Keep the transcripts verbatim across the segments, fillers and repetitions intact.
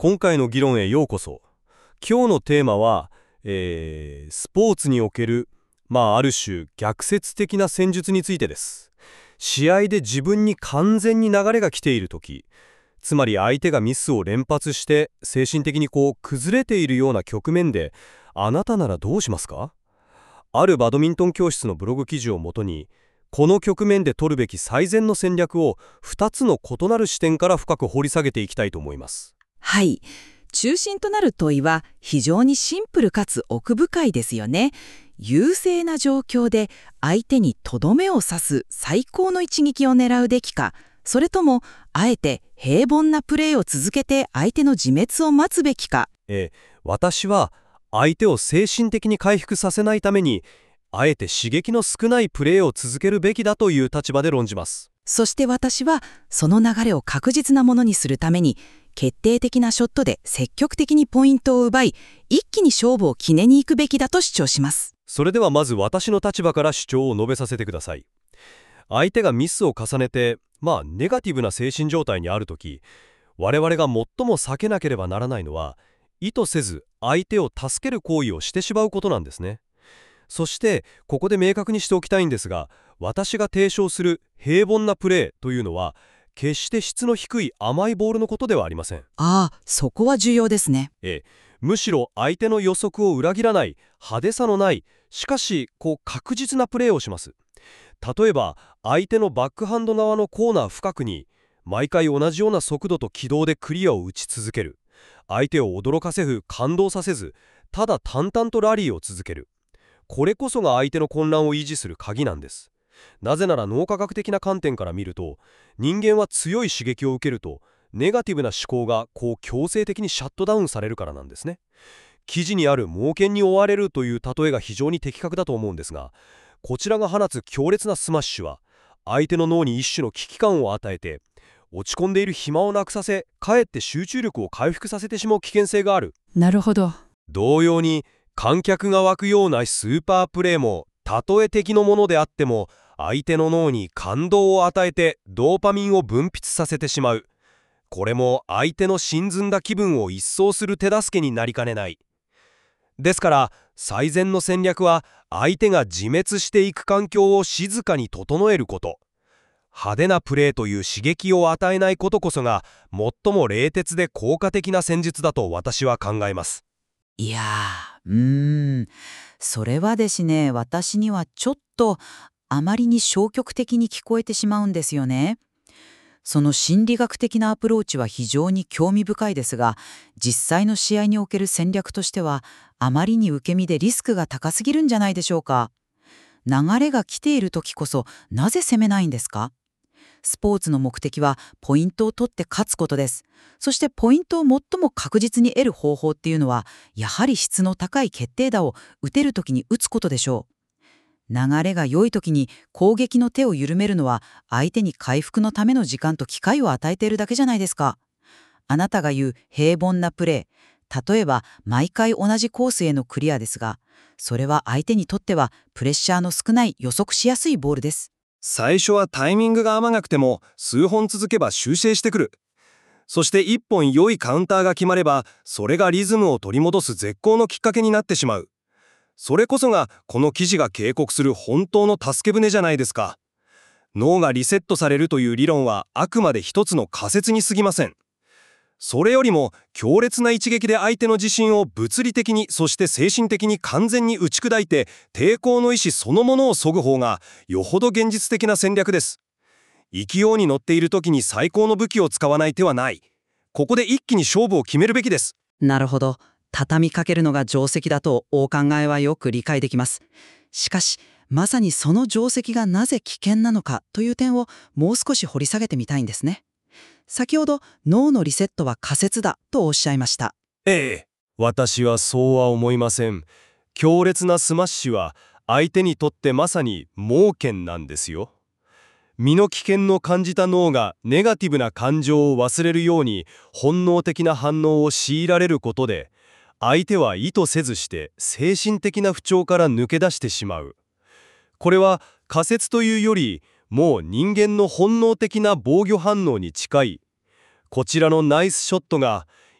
今回の議論へようこそ。今日のテーマは、えースポーツにおける、まあある種逆説的な戦術についてです。試合で自分に完全に流れが来ているとき、つまり相手がミスを連発して精神的にこう崩れているような局面で、あなたならどうしますか？あるバドミントン教室のブログ記事をもとに、この局面で取るべき最善の戦略をふたつの異なる視点から深く掘り下げていきたいと思います。 はい。中心となる問いは非常にシンプルかつ奥深いですよね。優勢な状況で相手にとどめを刺す最高の一撃を狙うべきか、それともあえて平凡なプレーを続けて相手の自滅を待つべきか。 えー私は相手を精神的に回復させないために、あえて刺激の少ないプレーを続けるべきだという立場で論じます。 そして私はその流れを確実なものにするために、決定的なショットで積極的にポイントを奪い、一気に勝負を決めに行くべきだと主張します。 それではまず私の立場から主張を述べさせてください。相手がミスを重ねて、まあネガティブな精神状態にあるとき、我々が最も避けなければならないのは、意図せず相手を助ける行為をしてしまうことなんですね。そしてここで明確にしておきたいんですが、私が提唱する平凡なプレーというのは、決して質の低い甘いボールのことではありません。 ああ、そこは重要ですね。 ええ、むしろ相手の予測を裏切らない派手さのない、しかしこう確実なプレーをします。例えば相手のバックハンド側のコーナー深くに毎回同じような速度と軌道でクリアを打ち続ける。相手を驚かせず感動させず、ただ淡々とラリーを続ける。これこそが相手の混乱を維持する鍵なんです。なぜなら脳科学的な観点から見ると、人間は強い刺激を受けるとネガティブな思考がこう強制的にシャットダウンされるからなんですね。記事にある猛犬に追われるという例えが非常に的確だと思うんですが、こちらが放つ強烈なスマッシュは相手の脳に一種の危機感を与えて、落ち込んでいる暇をなくさせ、かえって集中力を回復させてしまう危険性がある。 なるほど。 同様に観客が湧くようなスーパープレーも、たとえ敵のものであっても相手の脳に感動を与えてドーパミンを分泌させてしまう。これも相手の沈んだ気分を一掃する手助けになりかねない。ですから最善の戦略は、相手が自滅していく環境を静かに整えること。派手なプレーという刺激を与えないことこそが最も冷徹で効果的な戦術だと私は考えます。 いやー、うーん。それはですね、私にはちょっとあまりに消極的に聞こえてしまうんですよね。その心理学的なアプローチは非常に興味深いですが、実際の試合における戦略としては、あまりに受け身でリスクが高すぎるんじゃないでしょうか。流れが来ている時こそ、なぜ攻めないんですか？スポーツの目的はポイントを取って勝つことです。そしてポイントを最も確実に得る方法っていうのは、やはり質の高い決定打を打てる時に打つことでしょう。流れが良い時に攻撃の手を緩めるのは、相手に回復のための時間と機会を与えているだけじゃないですか。あなたが言う平凡なプレー、例えば毎回同じコースへのクリアですが、それは相手にとってはプレッシャーの少ない予測しやすいボールです。 最初はタイミングが合わなくても数本続けば修正してくる。そして一本良いカウンターが決まれば、それがリズムを取り戻す絶好のきっかけになってしまう。それこそがこの記事が警告する本当の助け舟じゃないですか。脳がリセットされるという理論はあくまで一つの仮説に過ぎません。それよりも強烈な一撃で相手の自信を物理的に、そして精神的に完全に打ち砕いて抵抗の意志そのものを削ぐ方がよほど現実的な戦略です。勢いに乗っている時に最高の武器を使わない手はない。ここで一気に勝負を決めるべきです。 なるほど。畳みかけるのが定石だとお考えはよく理解できます。しかし、まさにその定石がなぜ危険なのかという点をもう少し掘り下げてみたいんですね。先ほど脳のリセットは仮説だとおっしゃいました。 ええ、私はそうは思いません。強烈なスマッシュは相手にとってまさに猛犬なんですよ。身の危険を感じた脳がネガティブな感情を忘れるように本能的な反応を強いられることで、相手は意図せずして精神的な不調から抜け出してしまう。これは仮説というより、もう人間の本能的な防御反応に近い。こちらのナイスショットが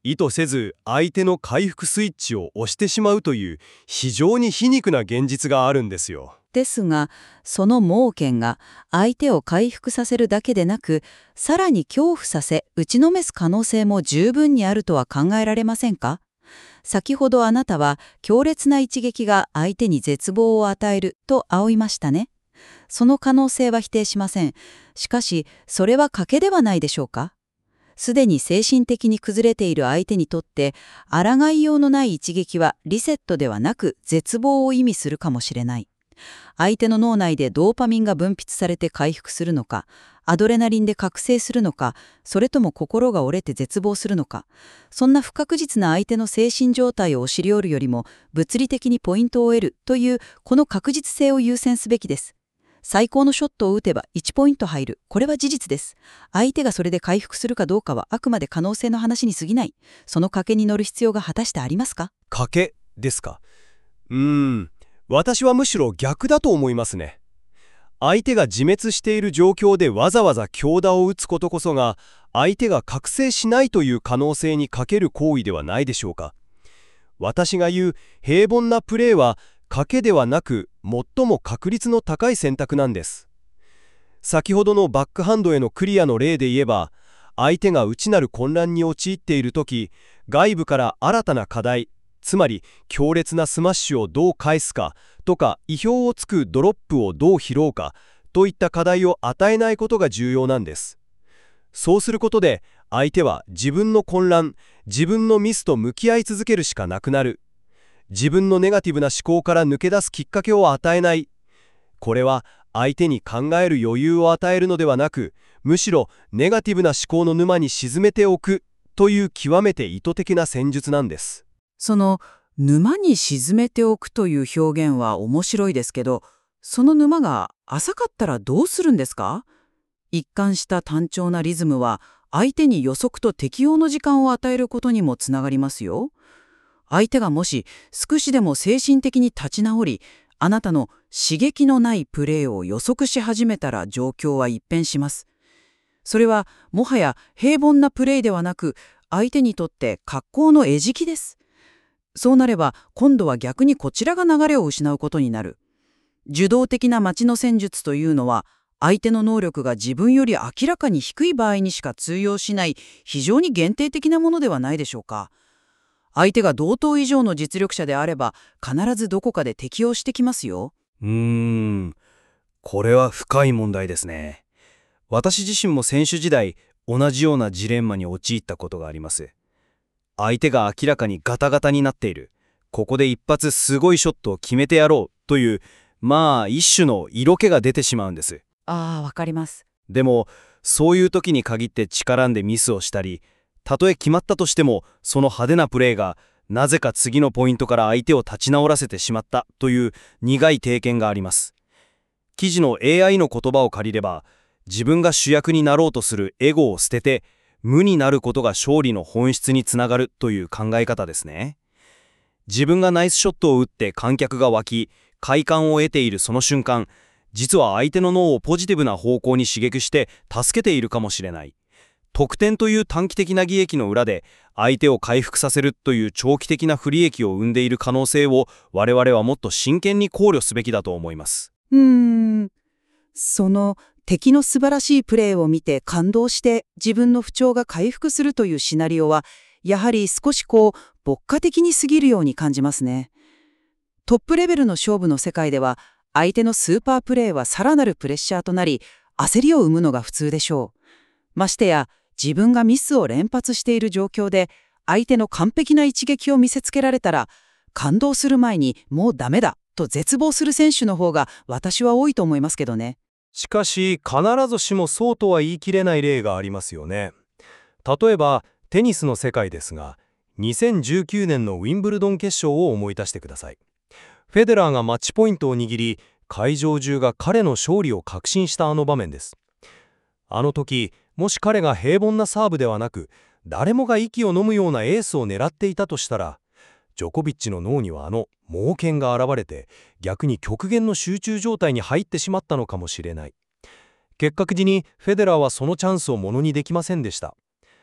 意図せず相手の回復スイッチを押してしまうという非常に皮肉な現実があるんですよ。 ですが、その盲点が相手を回復させるだけでなく、さらに恐怖させ、打ちのめす可能性も十分にあるとは考えられませんか？先ほどあなたは強烈な一撃が相手に絶望を与えると仰いましたね。その可能性は否定しません。しかし、それは賭けではないでしょうか？すでに精神的に崩れている相手にとって、抗いようのない一撃はリセットではなく絶望を意味するかもしれない。相手の脳内でドーパミンが分泌されて回復するのか、アドレナリンで覚醒するのか、それとも心が折れて絶望するのか、そんな不確実な相手の精神状態を知り得るよりも、物理的にポイントを得るというこの確実性を優先すべきです。最高のショットを打てばいちポイント入る。これは事実です。相手がそれで回復するかどうかはあくまで可能性の話に過ぎない。その賭けに乗る必要が果たしてありますか？ 賭けですか。うーん、私はむしろ逆だと思いますね。相手が自滅している状況でわざわざ強打を打つことこそが、相手が覚醒しないという可能性にかける行為ではないでしょうか。私が言う平凡なプレーは賭けではなく、最も確率の高い選択なんです。先ほどのバックハンドへのクリアの例で言えば、相手が内なる混乱に陥っているとき、外部から新たな課題、つまり強烈なスマッシュをどう返すかとか、意表をつくドロップをどう拾うかといった課題を与えないことが重要なんです。そうすることで、相手は自分の混乱、自分のミスと向き合い続けるしかなくなる。自分のネガティブな思考から抜け出すきっかけを与えない。これは相手に考える余裕を与えるのではなく、むしろネガティブな思考の沼に沈めておくという極めて意図的な戦術なんです。 その沼に沈めておくという表現は面白いですけど、その沼が浅かったらどうするんですか？一貫した単調なリズムは相手に予測と適応の時間を与えることにもつながりますよ。相手がもし少しでも精神的に立ち直り、あなたの刺激のないプレーを予測し始めたら状況は一変します。それはもはや平凡なプレーではなく、相手にとって格好の餌食です。そうなれば今度は逆にこちらが流れを失うことになる。受動的な待ちの戦術というのは、相手の能力が自分より明らかに低い場合にしか通用しない非常に限定的なものではないでしょうか。相手が同等以上の実力者であれば必ずどこかで適応してきますよ。 うーん、これは深い問題ですね。私自身も選手時代、同じようなジレンマに陥ったことがあります。相手が明らかにガタガタになっている。ここで一発すごいショットを決めてやろうという、まあ一種の色気が出てしまうんです。 ああ、わかります。 でも、そういう時に限って力んでミスをしたり、たとえ決まったとしても、その派手なプレーがなぜか次のポイントから相手を立ち直らせてしまったという苦い経験があります。記事の エーアイ の言葉を借りれば、自分が主役になろうとするエゴを捨てて、無になることが勝利の本質につながるという考え方ですね。自分がナイスショットを打って観客が湧き、快感を得ているその瞬間、実は相手の脳をポジティブな方向に刺激して助けているかもしれない。得点という短期的な利益の裏で相手を回復させるという長期的な不利益を生んでいる可能性を我々はもっと真剣に考慮すべきだと思います。 うーん。その敵の素晴らしいプレーを見て感動して自分の不調が回復するというシナリオはやはり少しこう牧歌的に過ぎるように感じますね。トップレベルの勝負の世界では相手のスーパープレーはさらなるプレッシャーとなり焦りを生むのが普通でしょう。ましてや自分がミスを連発している状況で相手の完璧な一撃を見せつけられたら感動する前にもうダメだと絶望する選手の方が私は多いと思いますけどね。 しかし必ずしもそうとは言い切れない例がありますよね。例えばテニスの世界ですが、にせんじゅうきゅうねんのウィンブルドン決勝を思い出してください。フェデラーがマッチポイントを握り、会場中が彼の勝利を確信したあの場面です。あの時、もし彼が平凡なサーブではなく、誰もが息を飲むようなエースを狙っていたとしたら、ジョコビッチの脳にはあの猛犬が現れて、逆に極限の集中状態に入ってしまったのかもしれない。結果的にフェデラーはそのチャンスをものにできませんでした。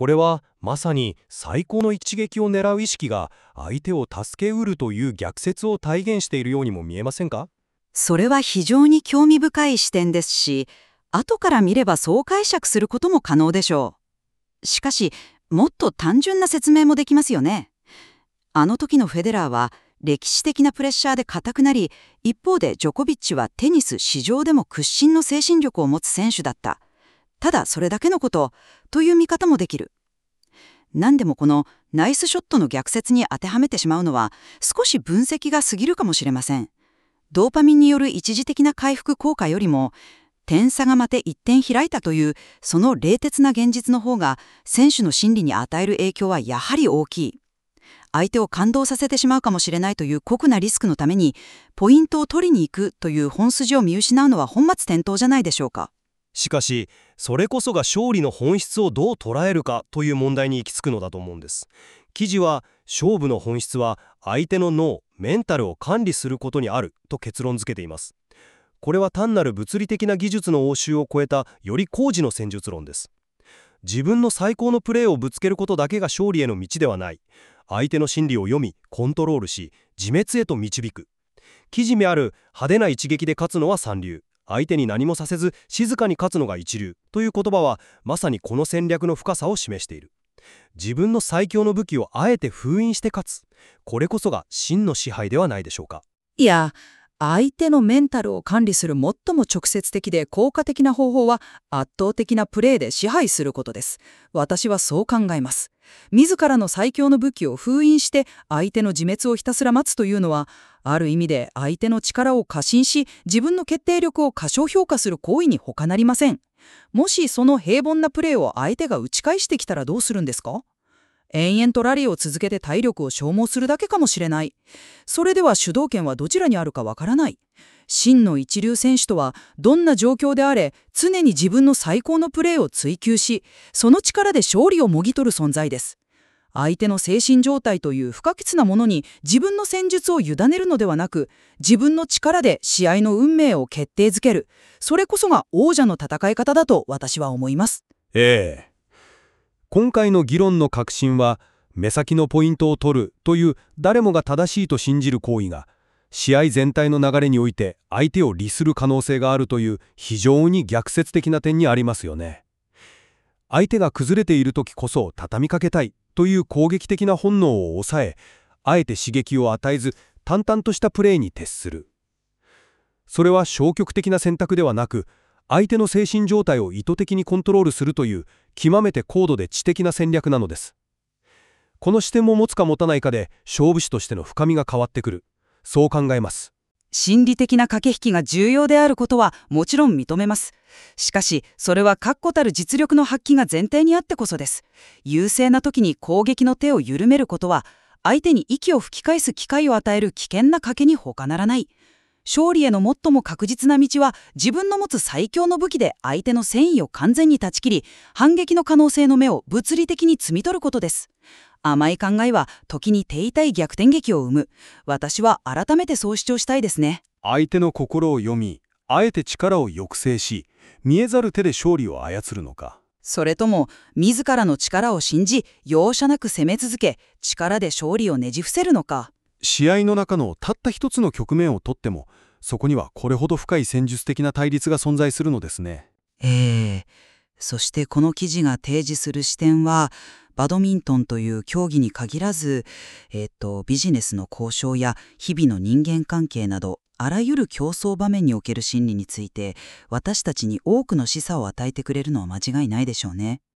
これはまさに最高の一撃を狙う意識が相手を助けうるという逆説を体現しているようにも見えませんか？ それは非常に興味深い視点ですし、後から見ればそう解釈することも可能でしょう。しかし、もっと単純な説明もできますよね。あの時のフェデラーは歴史的なプレッシャーで硬くなり、一方でジョコビッチはテニス史上でも屈身の精神力を持つ選手だった。ただそれだけのことという見方もできる。何でもこのナイスショットの逆説に当てはめてしまうのは少し分析が過ぎるかもしれません。ドーパミンによる一時的な回復効果よりも、点差がまて一点開いたというその冷徹な現実の方が選手の心理に与える影響はやはり大きい。相手を感動させてしまうかもしれないという酷なリスクのためにポイントを取りに行くという本筋を見失うのは本末転倒じゃないでしょうか。 しかし、それこそが勝利の本質をどう捉えるかという問題に行き着くのだと思うんです。記事は、勝負の本質は相手の脳、メンタルを管理することにあると結論付けています。これは単なる物理的な技術の応酬を超えたより高次の戦術論です。自分の最高のプレーをぶつけることだけが勝利への道ではない。相手の心理を読み、コントロールし、自滅へと導く。記事にある派手な一撃で勝つのは三流、相手に何もさせず静かに勝つのが一流という言葉は、まさにこの戦略の深さを示している。自分の最強の武器をあえて封印して勝つ。これこそが真の支配ではないでしょうか。 いや、相手のメンタルを管理する最も直接的で効果的な方法は圧倒的なプレーで支配することです。私はそう考えます。自らの最強の武器を封印して相手の自滅をひたすら待つというのは、ある意味で相手の力を過信し自分の決定力を過小評価する行為に他なりません。もしその平凡なプレーを相手が打ち返してきたらどうするんですか？延々とラリーを続けて体力を消耗するだけかもしれない。それでは主導権はどちらにあるかわからない。真の一流選手とはどんな状況であれ常に自分の最高のプレーを追求し、その力で勝利をもぎ取る存在です。相手の精神状態という不可欠なものに自分の戦術を委ねるのではなく、自分の力で試合の運命を決定づける。それこそが王者の戦い方だと私は思います。 ええ。今回の議論の核心は、目先のポイントを取るという誰もが正しいと信じる行為が、試合全体の流れにおいて相手を利する可能性があるという非常に逆説的な点にありますよね。相手が崩れている時こそ畳みかけたいという攻撃的な本能を抑え、あえて刺激を与えず淡々としたプレーに徹する。それは消極的な選択ではなく、相手の精神状態を意図的にコントロールするという極めて高度で知的な戦略なのです。この視点も持つか持たないかで勝負師としての深みが変わってくる。そう考えます。 心理的な駆け引きが重要であることはもちろん認めます。しかし、それは確固たる実力の発揮が前提にあってこそです。優勢な時に攻撃の手を緩めることは、相手に息を吹き返す機会を与える危険な賭けに他ならない。勝利への最も確実な道は、自分の持つ最強の武器で相手の戦意を完全に断ち切り、反撃の可能性の目を物理的に摘み取ることです。甘い考えは時に手痛い逆転劇を生む。私は改めてそう主張したいですね。 相手の心を読み、あえて力を抑制し、見えざる手で勝利を操るのか。 それとも、自らの力を信じ、容赦なく攻め続け、力で勝利をねじ伏せるのか。 試合の中のたった一つの局面をとっても、そこにはこれほど深い戦術的な対立が存在するのですね。 ええ。そしてこの記事が提示する視点は、バドミントンという競技に限らず、えっと、ビジネスの交渉や日々の人間関係など、あらゆる競争場面における心理について、私たちに多くの示唆を与えてくれるのは間違いないでしょうね。